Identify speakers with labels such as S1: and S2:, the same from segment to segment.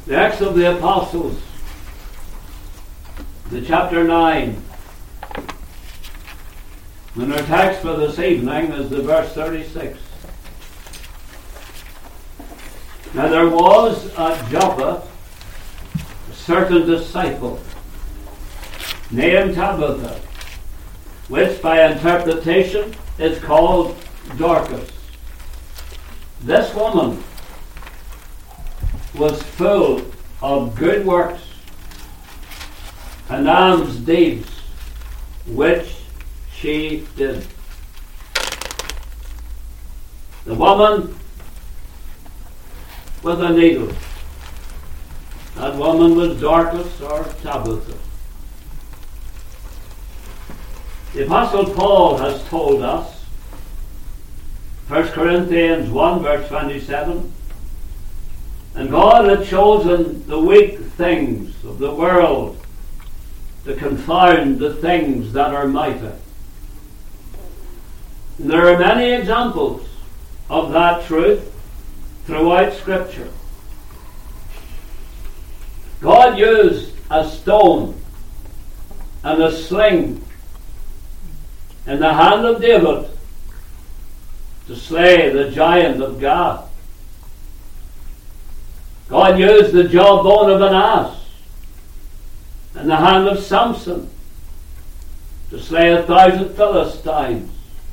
S1: The Acts of the Apostles, the chapter 9. And our text for this evening is the verse 36. Now there was at Joppa a certain disciple named Tabitha, which by interpretation is called Dorcas. This woman was full of good works and alms deeds which she did. The woman with a needle. That woman was Dorcas or Tabitha. The Apostle Paul has told us, 1 Corinthians 1 verse 27, and God had chosen the weak things of the world to confound the things that are mighty. And there are many examples of that truth throughout Scripture. God used a stone and a sling in the hand of David to slay the giant of Gath. God used the jawbone of an ass in the hand of Samson to slay 1,000 Philistines.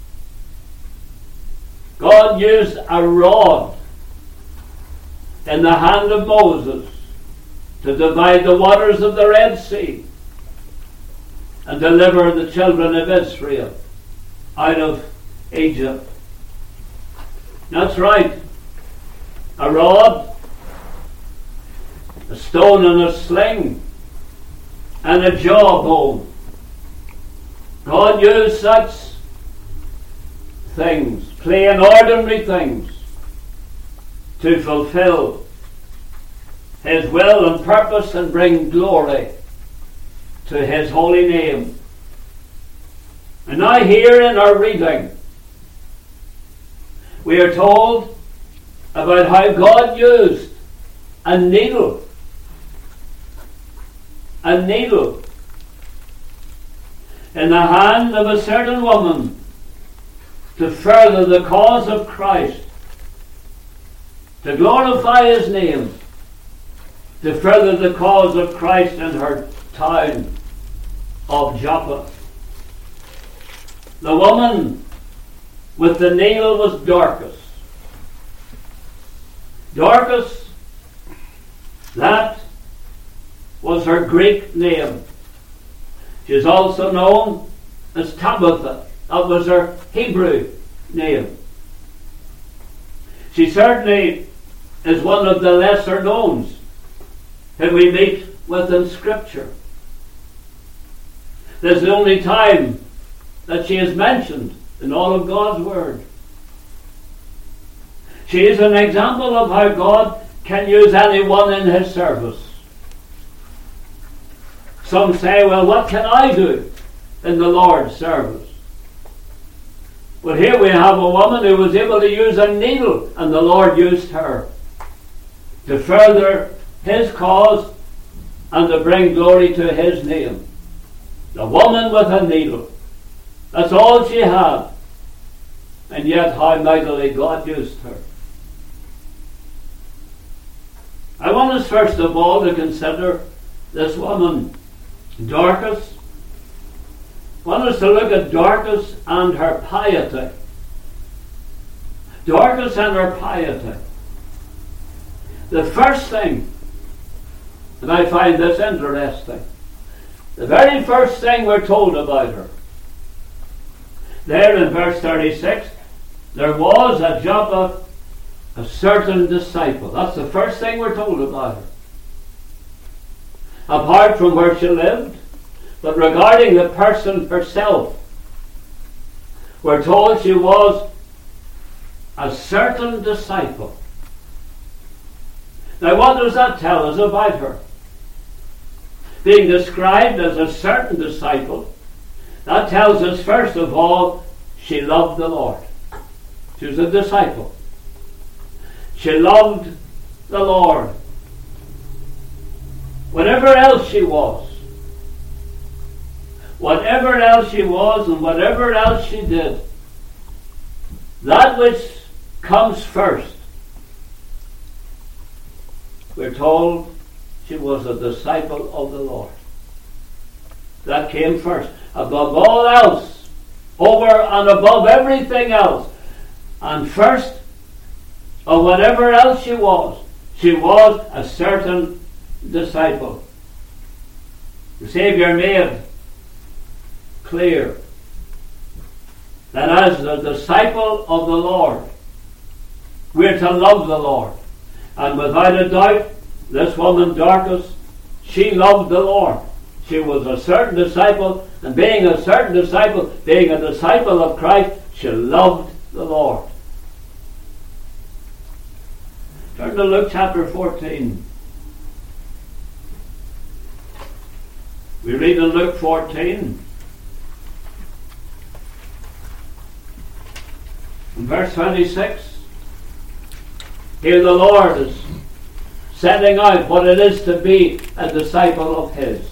S1: God used a rod in the hand of Moses to divide the waters of the Red Sea and deliver the children of Israel out of Egypt. That's right. A rod, a stone and a sling, and a jawbone. God used such things, plain ordinary things, to fulfill His will and purpose and bring glory to His holy name. And now here in our reading, we are told about how God used a needle in the hand of a certain woman to further the cause of Christ, to glorify His name, to further the cause of Christ in her town of Joppa. The woman with the needle was Dorcas. Dorcas, that was her Greek name. She is also known as Tabitha. That was her Hebrew name. She certainly is one of the lesser knowns that we meet with in Scripture. This is the only time that she is mentioned in all of God's Word. She is an example of how God can use anyone in His service. Some say, well, what can I do in the Lord's service? Well, here we have a woman who was able to use a needle, and the Lord used her to further His cause and to bring glory to His name. The woman with a needle. That's all she had. And yet how mightily God used her. I want us first of all to consider this woman, Dorcas. I want us to look at Dorcas and her piety. Dorcas and her piety. The first thing, and I find this interesting, the very first thing we're told about her, there in verse 36, there was at Joppa a certain disciple. That's the first thing we're told about her. Apart from where she lived, but regarding the person herself, we're told she was a certain disciple. Now what does that tell us about her? Being described as a certain disciple, that tells us first of all she loved the Lord. She was a disciple. She loved the Lord. whatever else she was, whatever else she was and whatever else she did, that which comes first, we're told she was a disciple of the Lord. That came first. Above all else, over and above everything else, and first of whatever else she was a certain disciple. The Saviour made clear that as the disciple of the Lord, we're to love the Lord. And without a doubt, this woman Dorcas, she loved the Lord. She was a certain disciple, and being a certain disciple, being a disciple of Christ, she loved the Lord. Turn to Luke chapter 14. We read in Luke 14, in verse 26. Here the Lord is setting out what it is to be a disciple of His.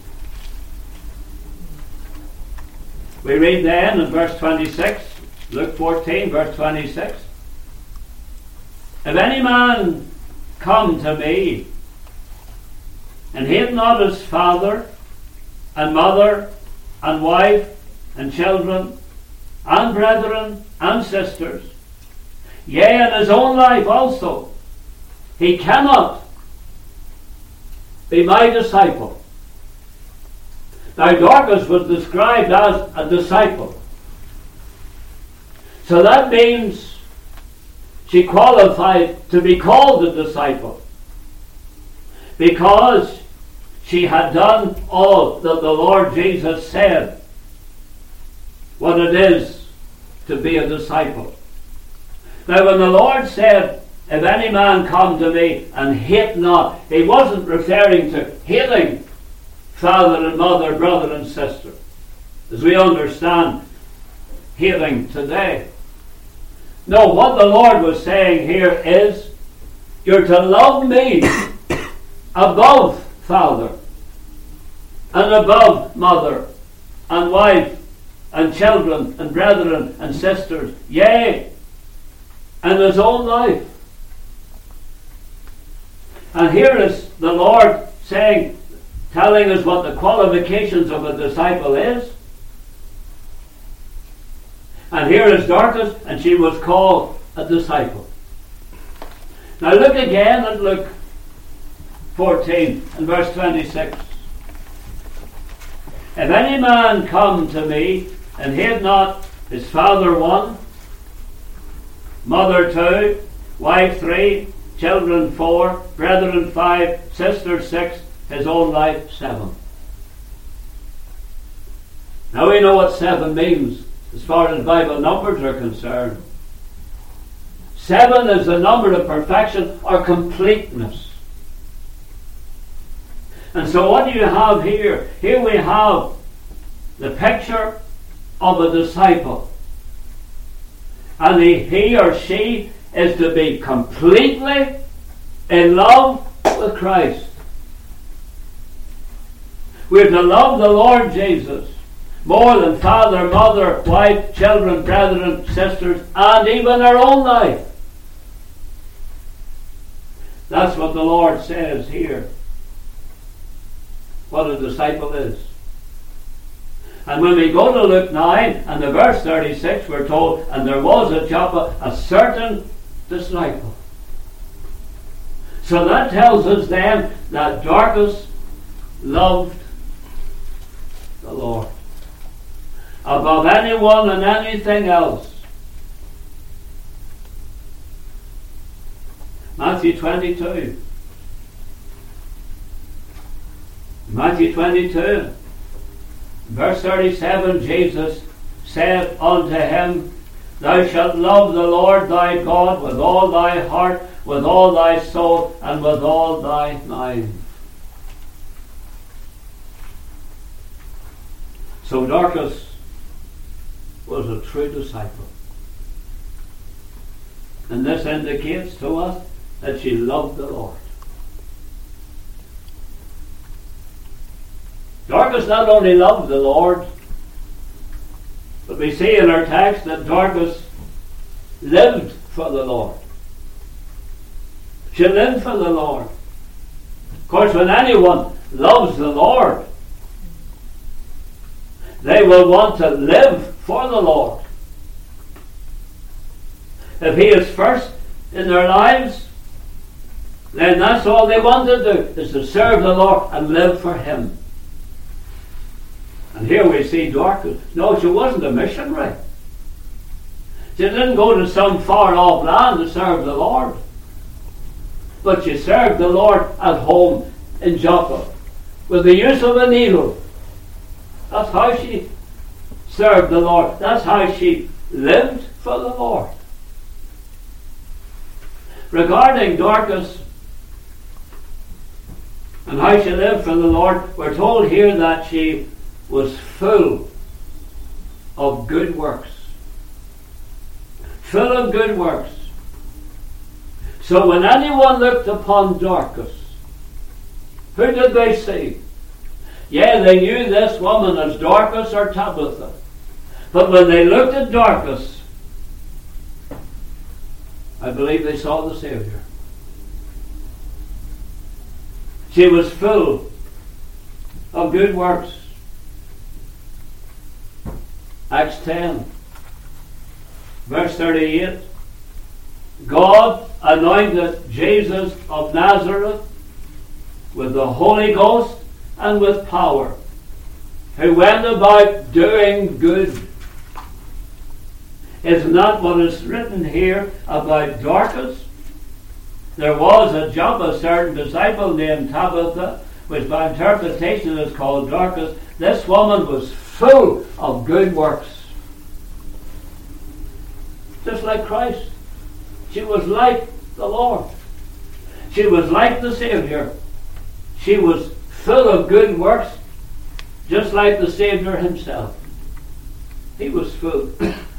S1: We read then in verse 26, Luke 14, verse 26. If any man come to me, and hate not his father, and mother, and wife, and children, and brethren, and sisters, yea, and his own life also, he cannot be my disciple. Now Dorcas was described as a disciple. So that means she qualified to be called a disciple, because she had done all that the Lord Jesus said what it is to be a disciple. Now when the Lord said, if any man come to me and hate not, He wasn't referring to hating father and mother, brother and sister, as we understand hating today. No, what the Lord was saying here is, you're to love me above father, and above mother, and wife, and children, and brethren, and sisters, yea, and his own life. And here is the Lord saying, telling us what the qualifications of a disciple is. And here is Dorcas, and she was called a disciple. Now look again at Luke 14 and verse 26. If any man come to me and hate not his father 1, mother 2, wife 3, children 4, brethren 5, sisters 6, his own life 7. Now we know what 7 means as far as Bible numbers are concerned. 7 is the number of perfection or completeness. And so what do you have here? Here we have the picture of a disciple. And he or she is to be completely in love with Christ. We're to love the Lord Jesus more than father, mother, wife, children, brethren, sisters, and even our own life. That's what the Lord says here, what a disciple is. And when we go to Luke 9 and the verse 36, we're told, and there was at Joppa a certain disciple. So that tells us then that Dorcas loved the Lord above anyone and anything else. Matthew 22. Matthew 22, verse 37, Jesus said unto him, Thou shalt love the Lord thy God with all thy heart, with all thy soul, and with all thy mind. So Dorcas was a true disciple. And this indicates to us that she loved the Lord. Dorcas not only loved the Lord, but we see in our text that Dorcas lived for the Lord. She lived for the Lord. Of course, when anyone loves the Lord, they will want to live for the Lord. If He is first in their lives, then that's all they want to do, is to serve the Lord and live for Him. And here we see Dorcas. No, she wasn't a missionary. She didn't go to some far-off land to serve the Lord. But she served the Lord at home in Joppa with the use of a needle. That's how she served the Lord. That's how she lived for the Lord. Regarding Dorcas and how she lived for the Lord, we're told here that she was full of good works. Full of good works. So when anyone looked upon Dorcas, who did they see? Yeah, they knew this woman as Dorcas or Tabitha. But when they looked at Dorcas, I believe they saw the Saviour. She was full of good works. Acts 10, verse 38. God anointed Jesus of Nazareth with the Holy Ghost and with power, who went about doing good. Isn't that what is written here about Dorcas? There was at Joppa a certain disciple named Tabitha, which by interpretation is called Dorcas. This woman was full of good works. Just like Christ. She was like the Lord. She was like the Saviour. She was full of good works, just like the Saviour Himself. He was full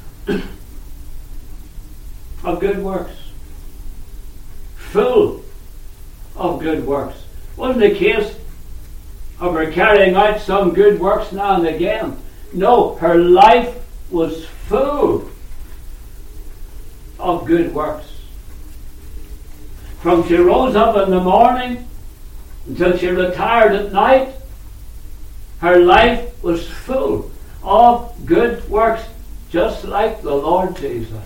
S1: of good works. Full of good works. Wasn't a case of her carrying out some good works now and again. No, her life was full of good works. From she rose up in the morning until she retired at night, her life was full of good works, just like the Lord Jesus.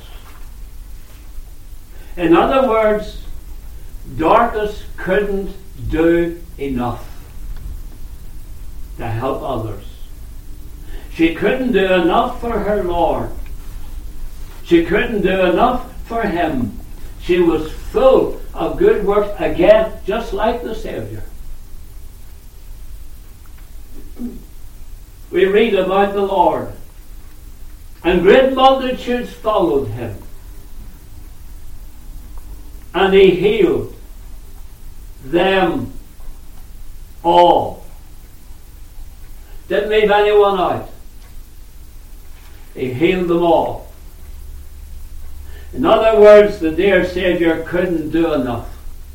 S1: In other words, Dorcas couldn't do enough to help others. She couldn't do enough for her Lord. She couldn't do enough for Him. She was full of good works, again, just like the Saviour. We read about the Lord, and great multitudes followed Him, and He healed them all. Didn't leave anyone out. He healed them all. In other words, the dear Saviour couldn't do enough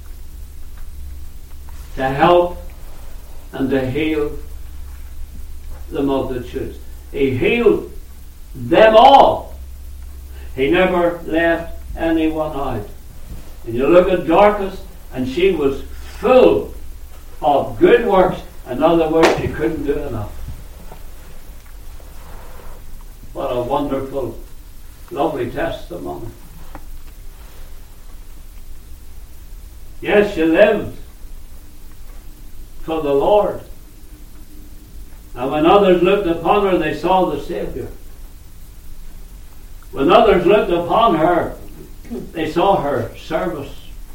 S1: to help and to heal the multitudes. He healed them all. He never left anyone out. And you look at Dorcas, and she was full of good works. In other words, she couldn't do enough. What a wonderful, lovely testimony. Yes, she lived for the Lord. And when others looked upon her, they saw the Saviour. When others looked upon her, they saw her service.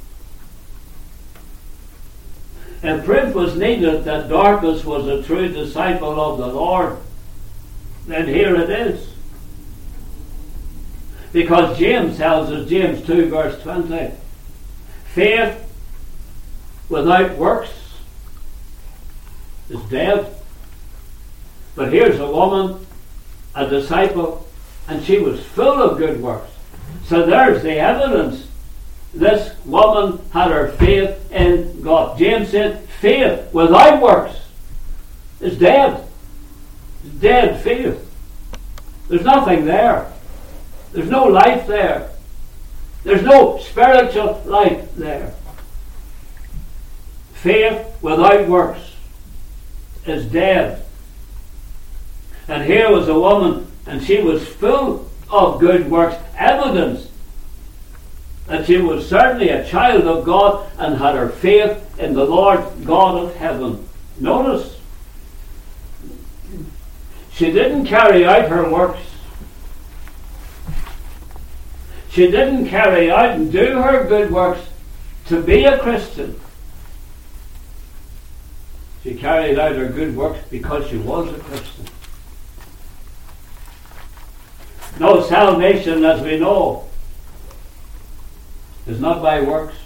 S1: And proof was needed that Dorcas was a true disciple of the Lord. Then here it is. Because James tells us, James 2 verse 20, faith without works is dead. But here's a woman, a disciple, and she was full of good works. So there's the evidence. This woman had her faith in God. James said, faith without works is dead. dead faith. There's nothing there. There's no life there. There's no spiritual life there. Faith without works is dead. And here was a woman, and she was full of good works, evidence that she was certainly a child of God and had her faith in the Lord God of heaven. Notice, she didn't carry out her works. She didn't carry out and do her good works to be a Christian. She carried out her good works because she was a Christian. No, salvation, as we know, is not by works.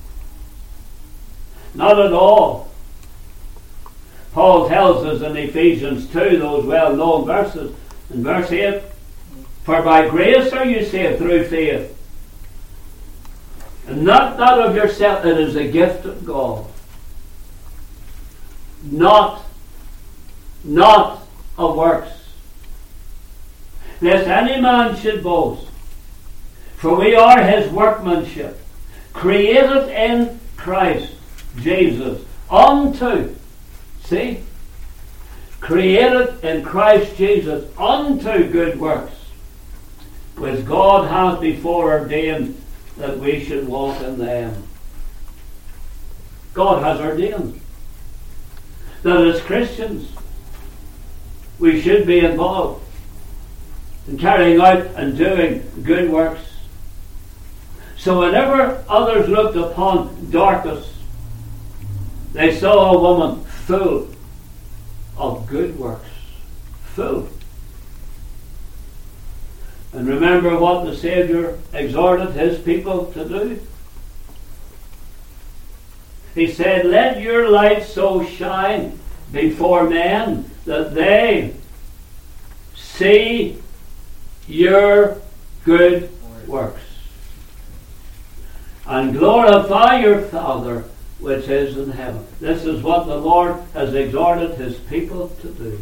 S1: Not at all. Paul tells us in Ephesians 2, those well-known verses, in verse 8, for by grace are you saved through faith, and not that of yourself, it is a gift of God. Not of works, lest any man should boast. For we are his workmanship, created in Christ Jesus unto, see, created in Christ Jesus unto good works, which God hath before ordained that we should walk in them. God has ordained that as Christians we should be involved in carrying out and doing good works. So whenever others looked upon Dorcas, they saw a woman full of good works. Full. And remember what the Saviour exhorted his people to do? He said, let your light so shine before men that they see your good works and glorify your Father which is in heaven. This is what the Lord has exhorted his people to do.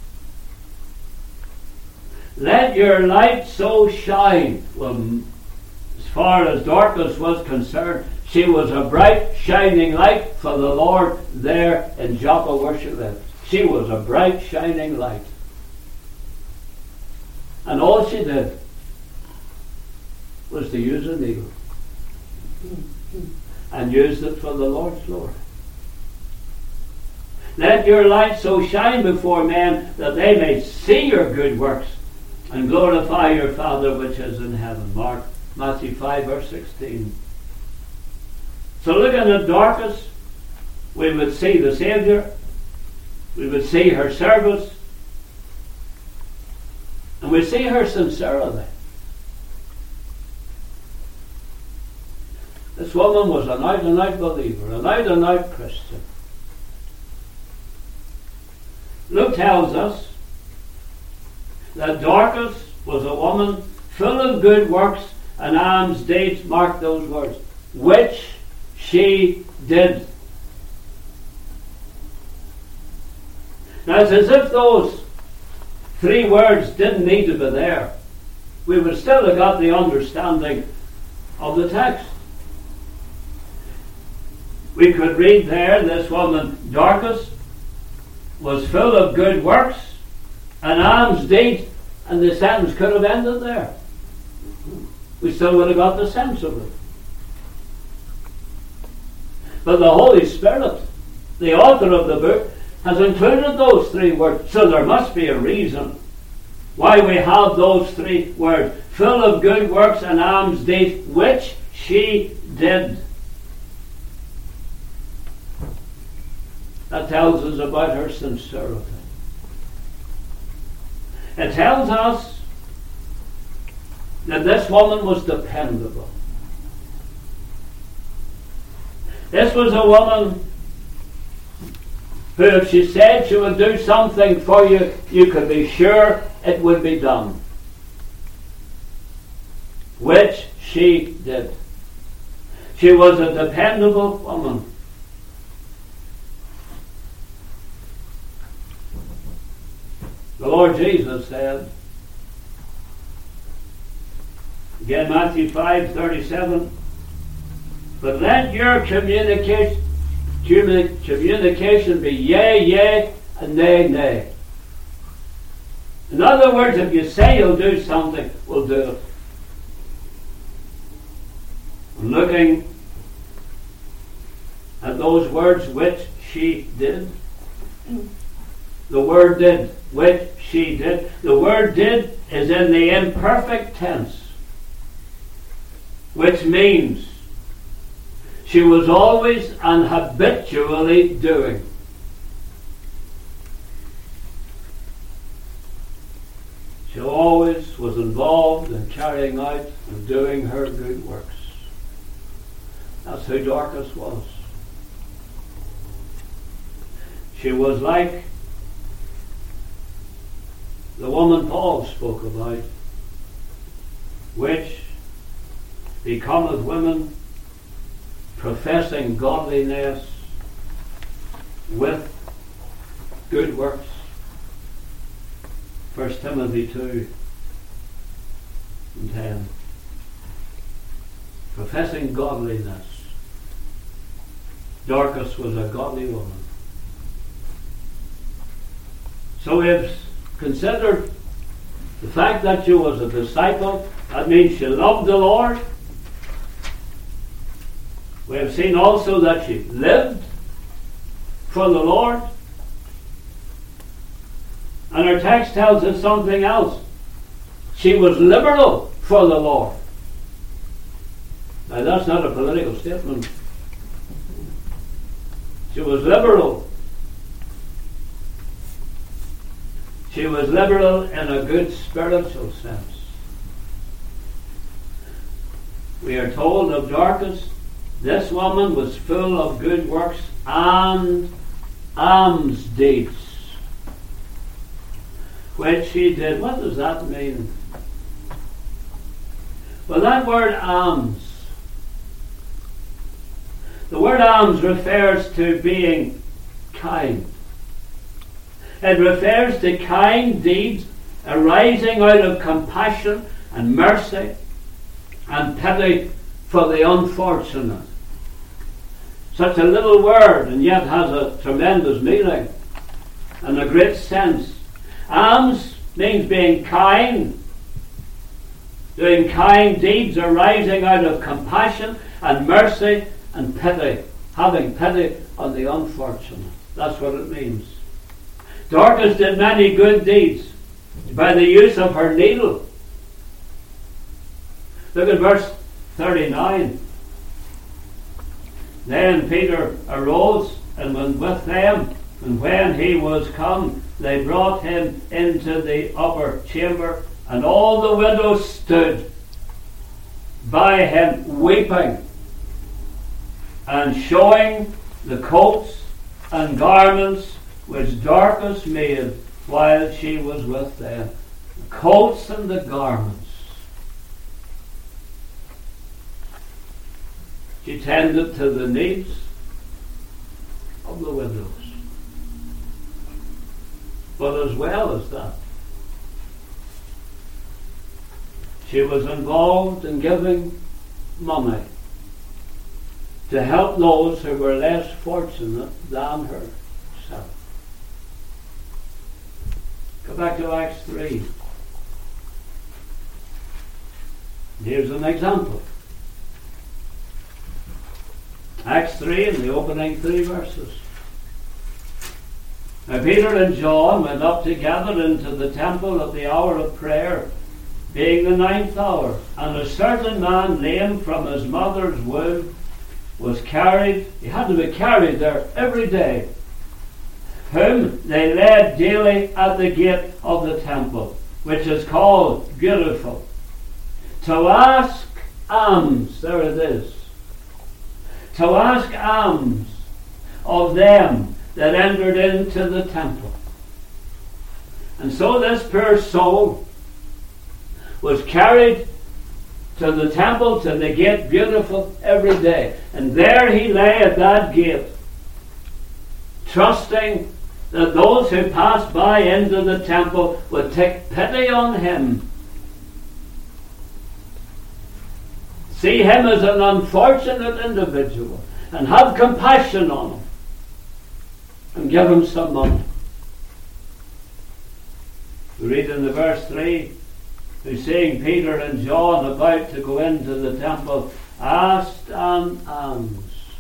S1: Let your light so shine. Well, as far as Dorcas was concerned, she was a bright, shining light for the Lord there in Joppa where she lived. She was a bright, shining light. And all she did was to use a needle. And used it for the Lord's glory. Let your light so shine before men that they may see your good works and glorify your Father which is in heaven. Matthew 5 verse 16. So looking at Dorcas, we would see the Saviour, we would see her service, and we see her sincerity. This woman was an out-and-out believer, an out-and-out Christian. Luke tells us that Dorcas was a woman full of good works, and alms deeds, mark those words, which she did. Now it's as if those three words didn't need to be there. We would still have got the understanding of the text. We could read there, this woman Dorcas was full of good works and alms deeds, and the sentence could have ended there. We still would have got the sense of it. But the Holy Spirit, the author of the book, has included those three words. So there must be a reason why we have those three words. Full of good works and alms deeds, which she did. That tells us about her sincerity. It tells us that this woman was dependable. This was a woman who, if she said she would do something for you, you could be sure it would be done. Which she did. She was a dependable woman. The Lord Jesus said, again Matthew 5:37, but let your communication be yea, yea, and nay, nay. In other words, if you say you'll do something, we'll do it. I'm looking at those words, which she did. The word did, which she did. The word did is in the imperfect tense, which means she was always and habitually doing. She always was involved in carrying out and doing her good works. That's who Dorcas was. She was like the woman Paul spoke about, which becometh women professing godliness with good works. 1 Timothy 2:10. Professing godliness. Dorcas was a godly woman. So we've considered the fact that she was a disciple. That means she loved the Lord. We have seen also that she lived for the Lord. And our text tells us something else. She was liberal for the Lord. Now that's not a political statement. She was liberal. She was liberal in a good spiritual sense. We are told of Dorcas, this woman was full of good works and alms deeds, which she did. What does that mean? Well, that word alms, the word alms refers to being kind. It refers to kind deeds arising out of compassion and mercy and pity for the unfortunate. Such a little word, and yet has a tremendous meaning and a great sense. Alms means being kind, doing kind deeds arising out of compassion and mercy and pity, having pity on the unfortunate. That's what it means. Dorcas did many good deeds by the use of her needle. Look at verse 39. Then Peter arose and went with them, and when he was come, they brought him into the upper chamber, and all the widows stood by him weeping, and showing the coats and garments which Dorcas made while she was with them. The coats and the garments. She tended to the needs of the widows. But as well as that, she was involved in giving money to help those who were less fortunate than herself. Go back to Acts 3. Here's an example. Acts 3 in the opening 3 verses. Now Peter and John went up together into the temple at the hour of prayer, being the 9th hour, and a certain man lame from his mother's womb was carried, he had to be carried there every day, whom they led daily at the gate of the temple, which is called Beautiful, to ask alms, there it is, to ask alms of them that entered into the temple. And so this poor soul was carried to the temple, to the gate Beautiful, every day. And there he lay at that gate, trusting that those who passed by into the temple would take pity on him. See him as an unfortunate individual and have compassion on him and give him some money. We read in the verse 3, who's seeing Peter and John about to go into the temple, asked an alms.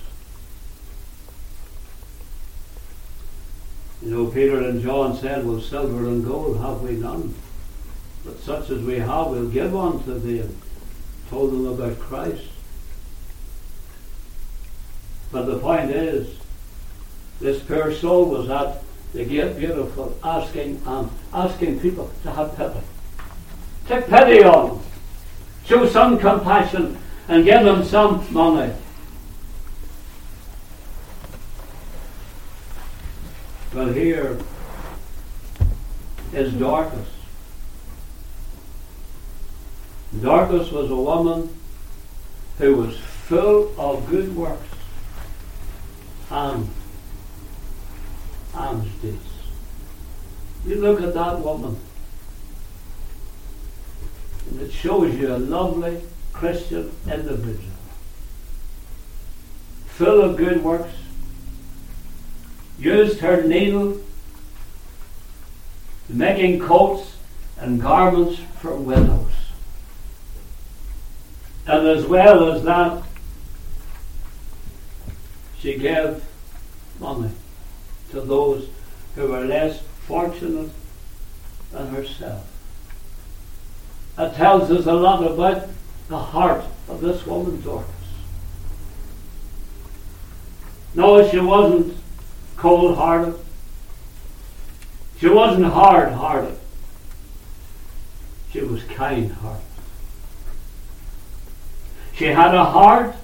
S1: You know, Peter and John said, well, silver and gold have we none, but such as we have we'll give unto thee. And told them about Christ. But the point is, this poor soul was at the gate beautiful, asking people to have pity. Take pity on them. Show some compassion and give them some money. Well, here is Dorcas. Dorcas was a woman who was full of good works and alms deeds. You look at that woman, and it shows you a lovely Christian individual, full of good works, used her needle making coats and garments for widows. And as well as that, she gave money to those who were less fortunate than herself. That tells us a lot about the heart of this woman, Dorcas. No, she wasn't cold-hearted. She wasn't hard-hearted. She was kind-hearted. She had a heart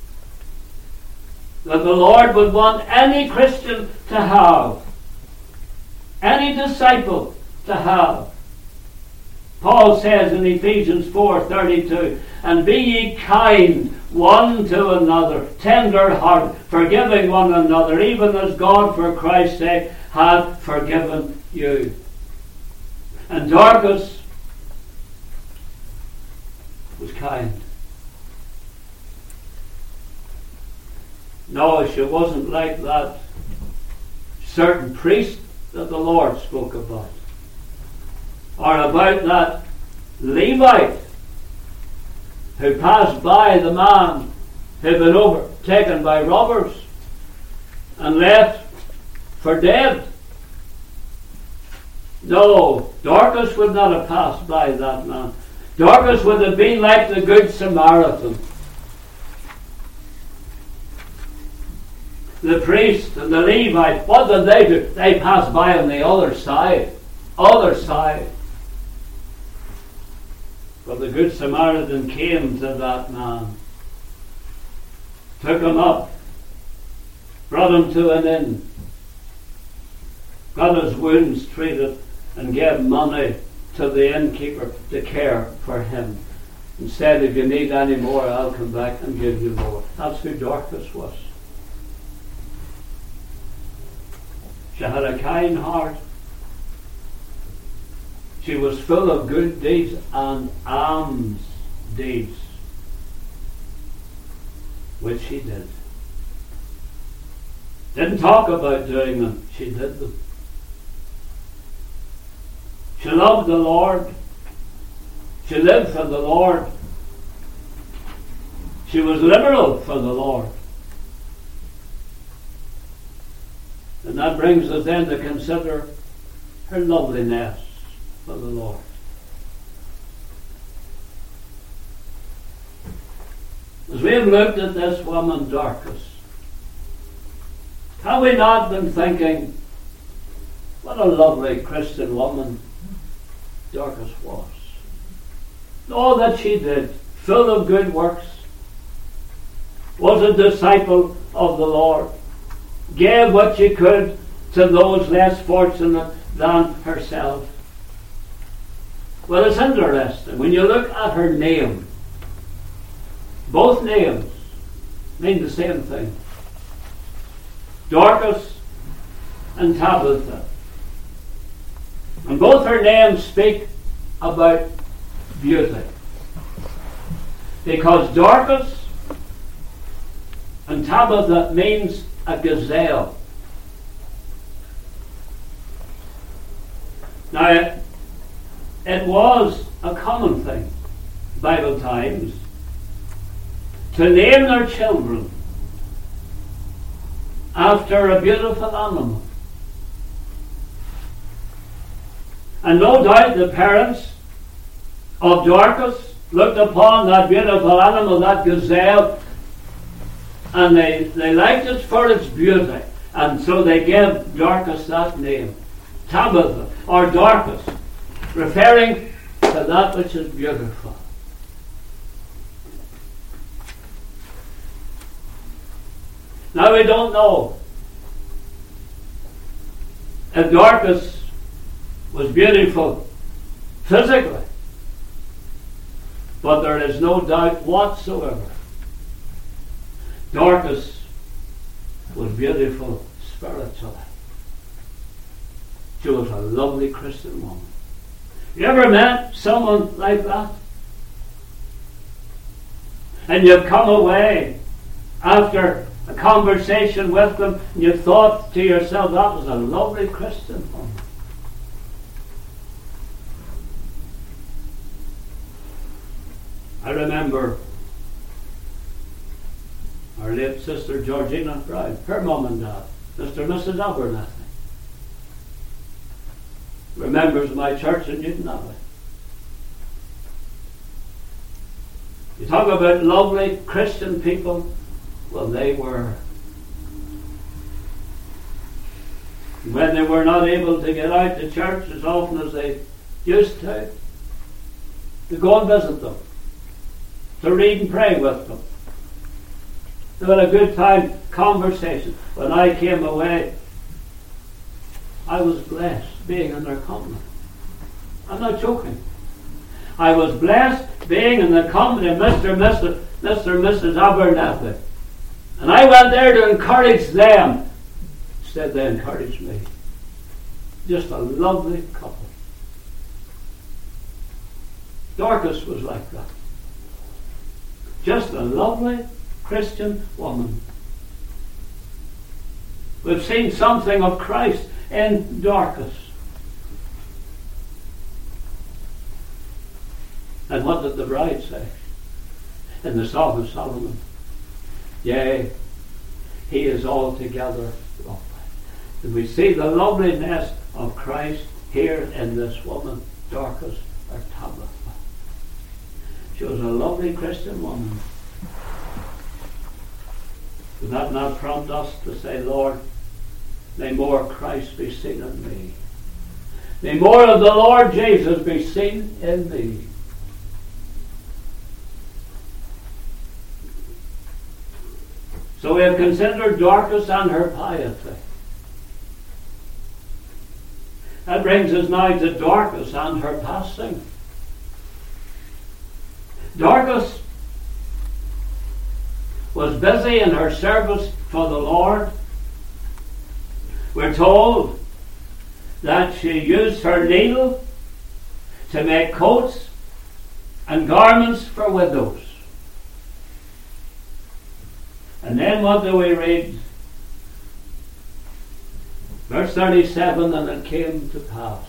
S1: that the Lord would want any Christian to have, any disciple to have. Paul says in Ephesians 4:32, and be ye kind one to another, tender-hearted, forgiving one another, even as God for Christ's sake hath forgiven you. And Dorcas was kind. No, she wasn't like that certain priest that the Lord spoke about, or about that Levite who passed by the man who had been overtaken by robbers and left for dead. No, Dorcas would not have passed by that man. Dorcas would have been like the Good Samaritan. The priest and the Levite, what did they do? They passed by on the other side. Other side. But the Good Samaritan came to that man, took him up, brought him to an inn, got his wounds treated, and gave money to the innkeeper to care for him. And said, if you need any more, I'll come back and give you more. That's who Dorcas was. She had a kind heart. She was full of good deeds and alms deeds, which she did. Didn't talk about doing them, she did them. She loved the Lord. She lived for the Lord. She was liberal for the Lord. And that brings us then to consider her loveliness for the Lord. As we have looked at this woman, Dorcas, have we not been thinking, what a lovely Christian woman Dorcas was? All that she did, full of good works, was a disciple of the Lord, gave what she could to those less fortunate than herself. Well, it's interesting. When you look at her name, both names mean the same thing. Dorcas and Tabitha. And both her names speak about beauty. Because Dorcas and Tabitha means a gazelle. Now, it was a common thing, Bible times, to name their children after a beautiful animal. And no doubt the parents of Dorcas looked upon that beautiful animal, that gazelle, and they liked it for its beauty. And so they gave Dorcas that name, Tabitha, or Dorcas, referring to that which is beautiful. Now we don't know if Dorcas was beautiful physically, but there is no doubt whatsoever Dorcas was beautiful spiritually. She was a lovely Christian woman. You ever met someone like that? And you've come away after a conversation with them and you thought to yourself, that was a lovely Christian woman. I remember our late sister Georgina Brown, her mum and dad, Mr. and Mrs. Abernathy, remembers my church in Newtownavon. You talk about lovely Christian people, well, they were. When they were not able to get out to church as often as they used to go and visit them, to read and pray with them. They had a good time conversation. When I came away, I was blessed being in their company. I'm not joking. I was blessed being in the company of Mr. and Mrs. Abernathy. And I went there to encourage them. Instead, they encouraged me. Just a lovely couple. Dorcas was like that. Just a lovely Christian woman. We've seen something of Christ in Dorcas. And what did the bride say in the Song of Solomon? Yea, he is altogether lovely. And we see the loveliness of Christ here in this woman, Dorcas or Tabitha. She was a lovely Christian woman. Would that not prompt us to say, Lord, may more Christ be seen in me. May more of the Lord Jesus be seen in me. So we have considered Dorcas and her piety. That brings us now to Dorcas and her passing. Dorcas was busy in her service for the Lord. We're told that she used her needle to make coats and garments for widows. And then what do we read? Verse 37, and it came to pass.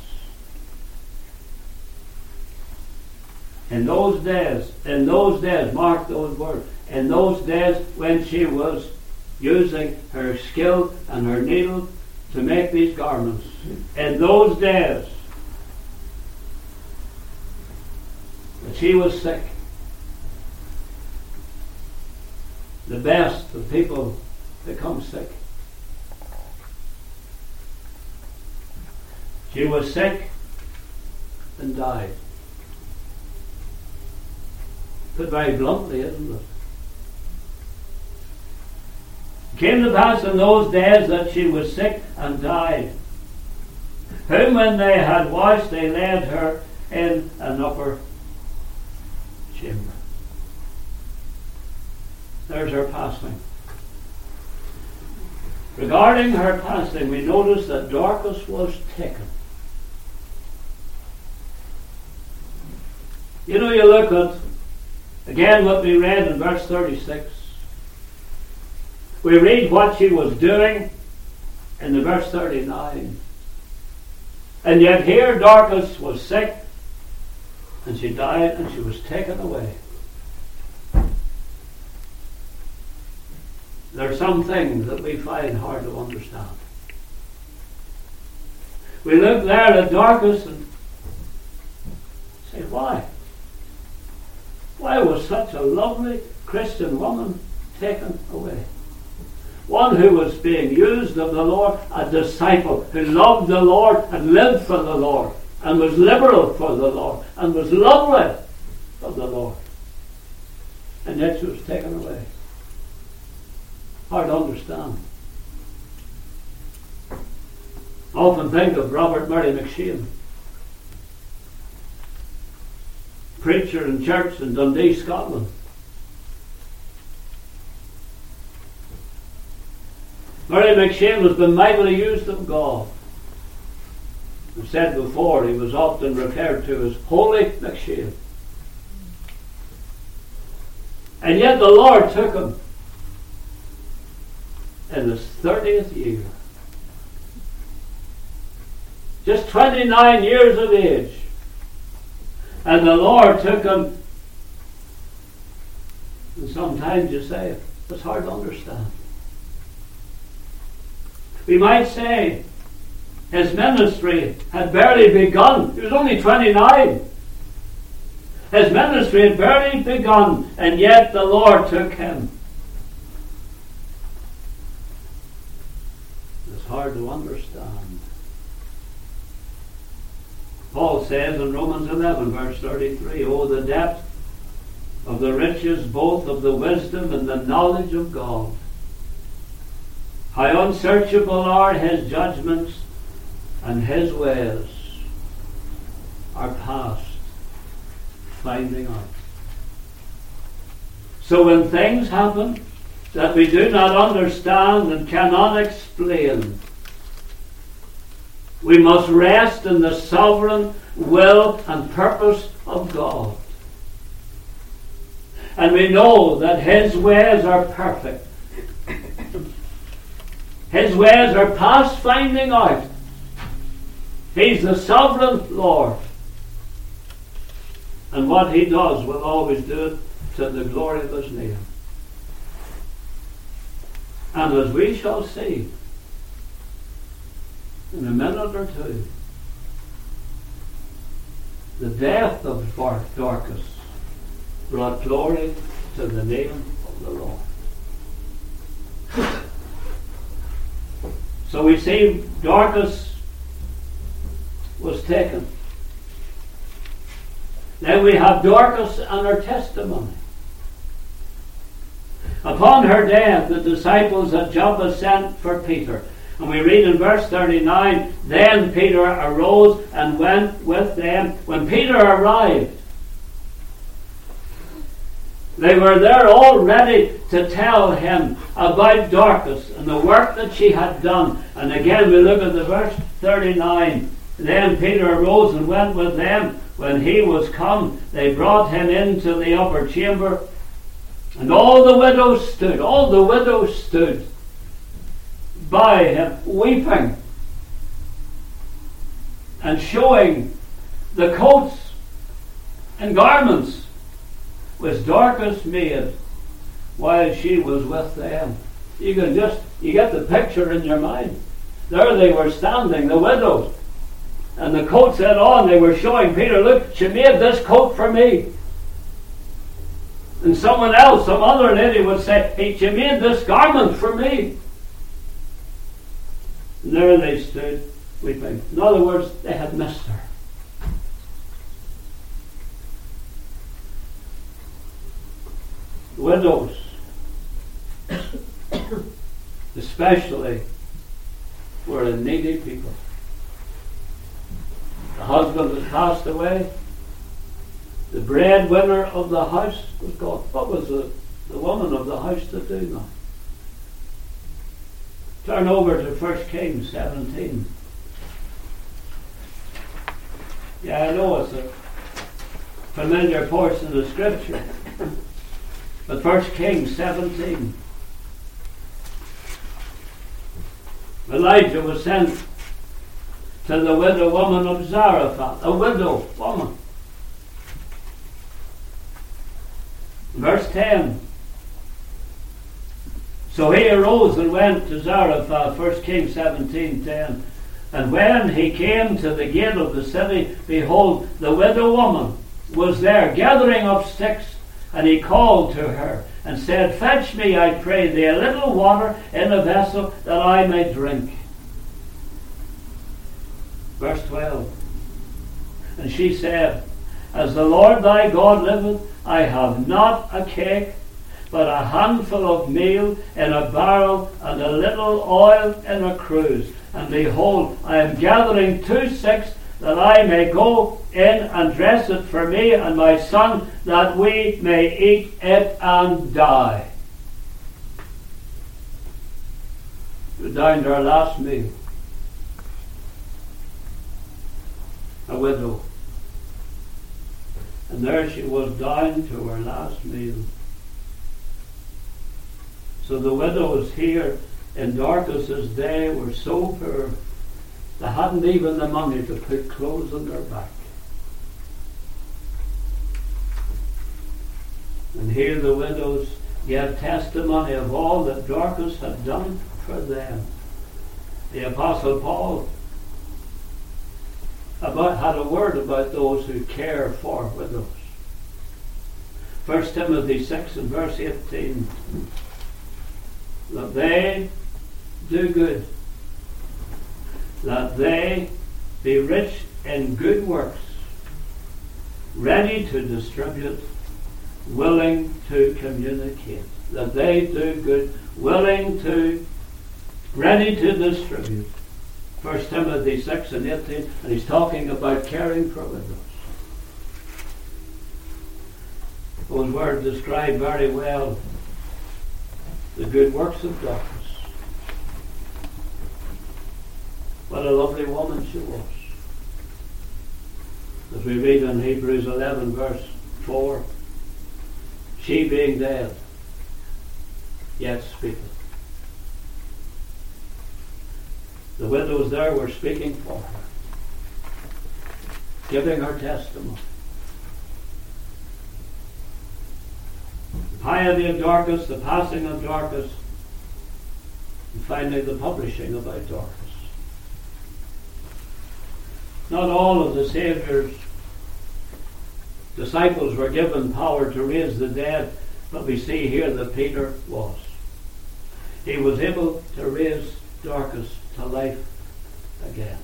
S1: In those days, mark those words, in those days when she was using her skill and her needle to make these garments, in those days that she was sick, the best of people become sick. She was sick and died. Put very bluntly, isn't it? It came to pass in those days that she was sick and died, whom when they had washed, they laid her in an upper chamber. There's her passing. Regarding her passing, we notice that Dorcas was taken. You know, you look at, again, what we read in verse 36. We read what she was doing in the verse 39. And yet here Dorcas was sick, and she died, and she was taken away. There are some things that we find hard to understand. We look there at Dorcas and say, why? Why was such a lovely Christian woman taken away? One who was being used of the Lord, a disciple who loved the Lord and lived for the Lord and was liberal for the Lord and was lovely for the Lord. And yet she was taken away. Hard to understand. I often think of Robert Murray McShane, preacher in church in Dundee, Scotland. Murray McShane was been mightily used of God. I've said before, he was often referred to as Holy McShane. And yet the Lord took him in his 30th year. Just 29 years of age. And the Lord took him. And sometimes you say, it's hard to understand. We might say his ministry had barely begun. He was only 29. His ministry had barely begun, and yet the Lord took him. It's hard to understand. Paul says in Romans 11, verse 33, oh, the depth of the riches, both of the wisdom and the knowledge of God. How unsearchable are his judgments, and his ways are past finding out. So when things happen that we do not understand and cannot explain, we must rest in the sovereign will and purpose of God. And we know that his ways are perfect. His ways are past finding out. He's the sovereign Lord. And what he does will always do it to the glory of his name. And as we shall see in a minute or two, the death of Dorcas brought glory to the name of the Lord. So we see Dorcas was taken. Then we have Dorcas and her testimony. Upon her death, the disciples at Joppa sent for Peter. And we read in verse 39, then Peter arose and went with them. When Peter arrived, they were there all ready to tell him about Dorcas and the work that she had done. And again we look at the verse 39. Then Peter arose and went with them. When he was come, they brought him into the upper chamber. And all the widows stood by him, weeping and showing the coats and garments which Dorcas made while she was with them. You get the picture in your mind. There they were standing, the widows, and the coats had on. They were showing Peter, look, she made this coat for me. And someone else, some other lady would say, hey, she made this garment for me. And there they stood weeping. In other words, they had missed her. Widows, especially, were a needy people. The husband had passed away. The breadwinner of the house was gone. What was the woman of the house to do now? Turn over to 1 Kings 17. Yeah, I know it's a familiar portion of Scripture. But 1 Kings 17. Elijah was sent to the widow woman of Zarephath, a widow woman. Verse 10. So he arose and went to Zarephath, 1 Kings 17:10. And when he came to the gate of the city, behold, the widow woman was there gathering up sticks. And he called to her and said, Fetch me, I pray thee, a little water in a vessel that I may drink. Verse 12. And she said, As the Lord thy God liveth, I have not a cake, but a handful of meal in a barrel, and a little oil in a cruse. And behold, I am gathering 2 sticks, that I may go in and dress it for me and my son, that we may eat it and die. We're down to our last meal. A widow. And there she was down to her last meal. So the widows here in Dorcas's day were so poor, they hadn't even the money to put clothes on their back. And here the widows gave testimony of all that Dorcas had done for them. The Apostle Paul had a word about those who care for widows. 1 Timothy 6 and verse 18. That they do good, that they be rich in good works, ready to distribute, willing to communicate. That they do good, ready to distribute. 1 Timothy 6 and 18, and he's talking about caring for widows. Those words describe very well the good works of Dorcas. What a lovely woman she was. As we read in Hebrews 11 verse 4, she being dead, yet speaketh. The widows there were speaking for her, giving her testimony. The piety of Dorcas, the passing of Dorcas, and finally the publishing about Dorcas. Not all of the Saviour's disciples were given power to raise the dead, but we see here that Peter was. He was able to raise Dorcas to life again.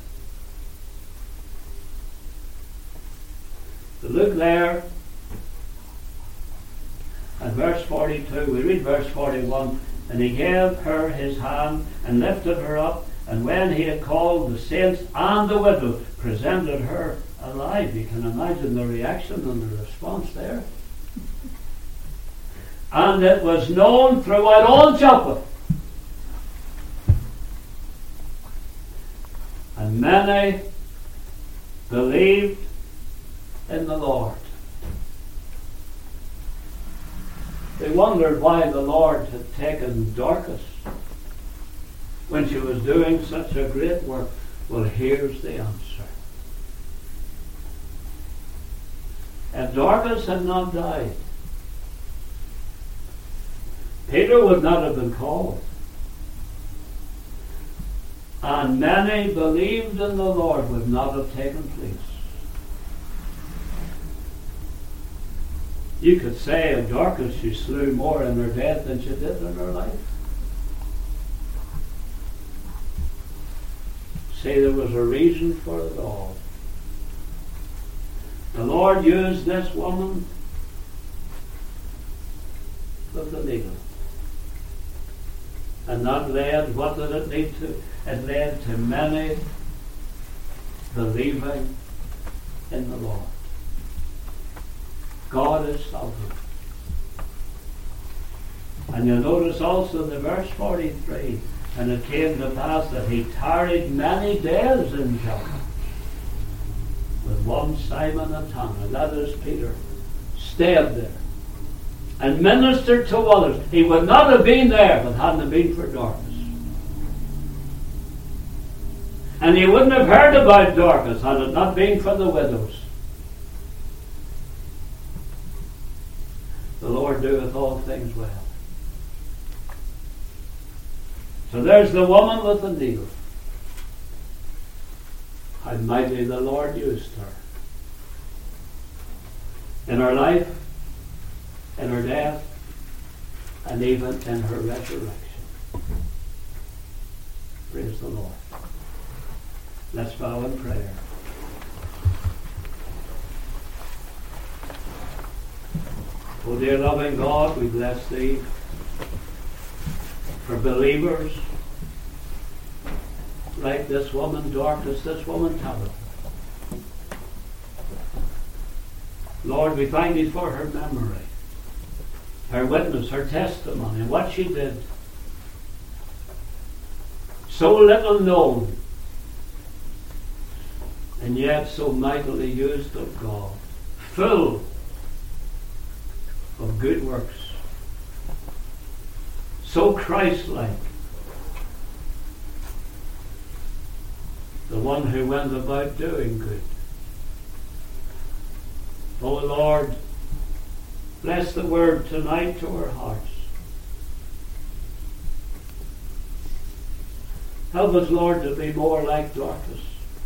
S1: But look there at verse 42. We read verse 41. And he gave her his hand and lifted her up, and when he had called the saints and the widow, presented her alive. You can imagine the reaction and the response there. And it was known throughout all Joppa. And many believed in the Lord. They wondered why the Lord had taken Dorcas when she was doing such a great work. Well, here's the answer. If Dorcas had not died, Peter would not have been called. And many believed in the Lord would not have taken place. You could say of Dorcas, she slew more in her death than she did in her life. Say there was a reason for it all. The Lord used this woman with the needle. And that led, what did it lead to? It led to many believing in the Lord. God is sovereign. And you'll notice also in the verse 43, And it came to pass that he tarried many days in Joppa with one Simon a tanner, that is Peter, stayed there and ministered to others. He would not have been there if it hadn't been for Dorcas. And he wouldn't have heard about Dorcas had it not been for the widows. The Lord doeth all things well. So there's the woman with the needle. How mighty the Lord used her. In her life, in her death, and even in her resurrection. Praise the Lord. Let's bow in prayer. Oh, dear loving God, we bless Thee for believers like this woman Dorcas, this woman Tabitha. Lord, we thank Thee for her memory, her witness, her testimony, and what she did. So little known, and yet so mightily used of God, full of good works, so Christ-like, the one who went about doing good. Oh Lord, bless the word tonight to our hearts. Help us, Lord, to be more like Dorcas.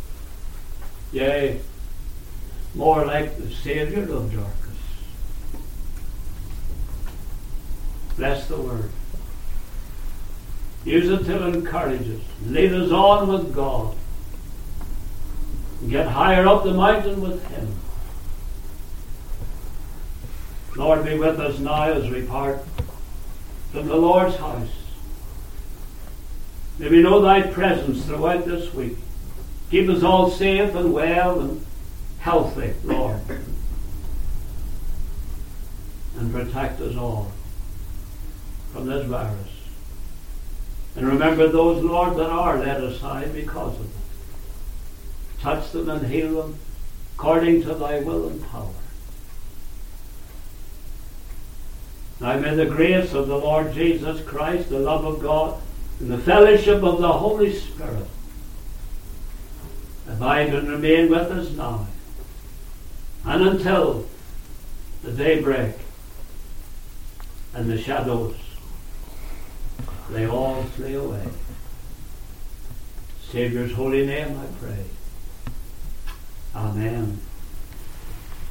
S1: Yea, more like the Saviour of Dorcas. Bless the word. Use it to encourage us. Lead us on with God. And get higher up the mountain with Him. Lord, be with us now as we part from the Lord's house. May we know Thy presence throughout this week. Keep us all safe and well and healthy, Lord. And protect us all from this virus. And remember those, Lord, that are led aside because of it. Touch them and heal them according to Thy will and power. Now may the grace of the Lord Jesus Christ, the love of God, and the fellowship of the Holy Spirit abide and remain with us now and until the daybreak and the shadows they all flee away. Saviour's holy name I pray. Amen.